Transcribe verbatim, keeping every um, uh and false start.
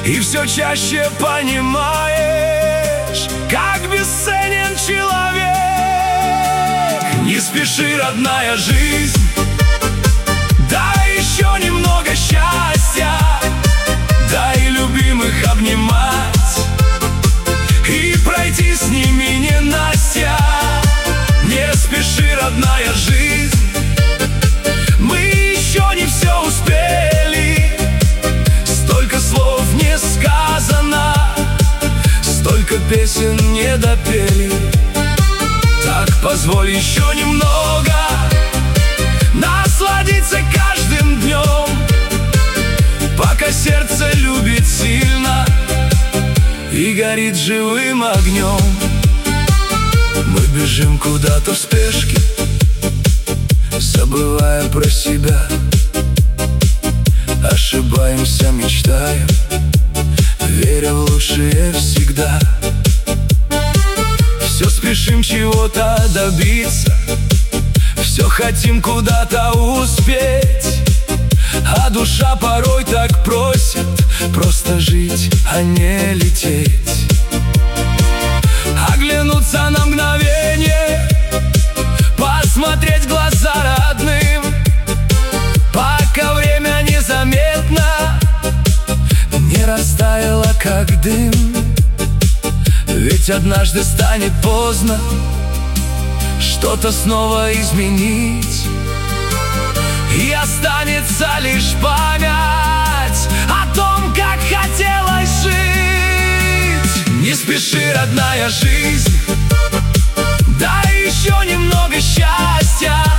И все чаще понимаешь, как бесценен человек. Не спеши, родная жизнь, дай еще немного счастья, дай любимых обнимать и пройти с ними ненастья. Не спеши, родная жизнь, мы еще не все успели. Столько слов не сказано, столько песен не допели. Так позволь еще немного насладиться каждым днем, пока сердце любит сильно и горит живым огнем. Мы бежим куда-то в спешке, забывая про себя. Ошибаемся, мечтаем, веря в лучшее всегда. Все спешим чего-то добиться, все хотим куда-то успеть, а душа порой так просит просто жить, а не лететь. Оглянуться на мгновение, посмотреть в глаза родным, пока время незаметно не растаяло, как дым. Ведь однажды станет поздно что-то снова изменить, и останется лишь память о том, как хотелось жить. Не спеши, родная жизнь, дай еще немного счастья,